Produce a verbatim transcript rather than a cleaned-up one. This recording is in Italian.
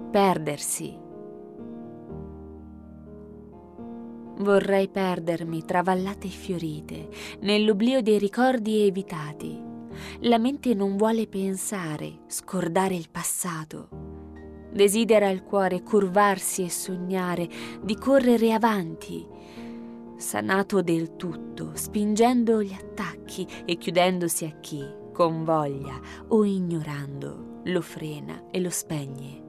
perdersi. Vorrei perdermi tra vallate fiorite, nell'oblio dei ricordi evitati. La mente non vuole pensare, scordare il passato. Desidera il cuore curvarsi e sognare di correre avanti, sanato del tutto, spingendo gli attacchi e chiudendosi a chi, con voglia o ignorando, lo frena e lo spegne.